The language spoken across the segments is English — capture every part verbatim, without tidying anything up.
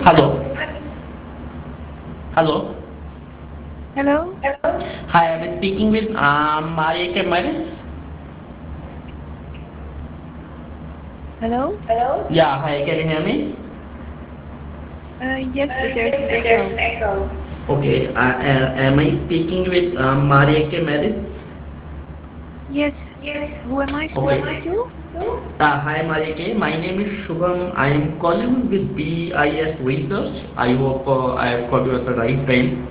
Hello. Hello. Hello? Hi, I'm speaking with um, Maria Kemal. Hello? Yeah, hi, can you hear me? Uh, yes, but there's an echo. Okay, uh, uh, am I speaking with um, Maria Kemal? Yes, who am I speaking Okay. to? Uh, hi, Maria K. My name is Shubham. I am calling with B I S Research. I hope uh, I have called you at the right time.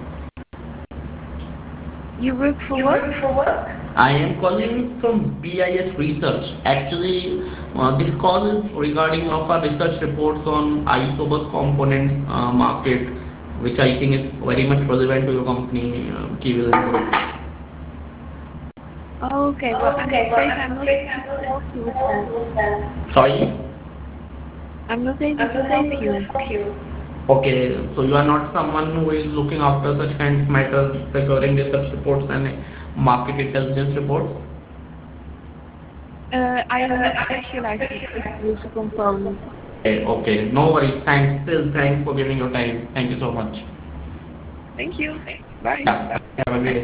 You work for what? I am calling from B I S Research. Actually, uh, this call is regarding of our research reports on isobus components uh, market, which I think is very much relevant to your company, uh, Kiwil Group. Oh, okay, well, I'm afraid I'm not able to help you with that. Sorry? I'm not able to help you. Okay, so you are not someone who is looking after such kind of matters regarding research reports and market intelligence reports? Uh, I am not specialized in this component. Okay, okay. No worries. Thanks. Still, thanks for giving your time. Thank you so much. Thank you. Bye. Yeah. Have a great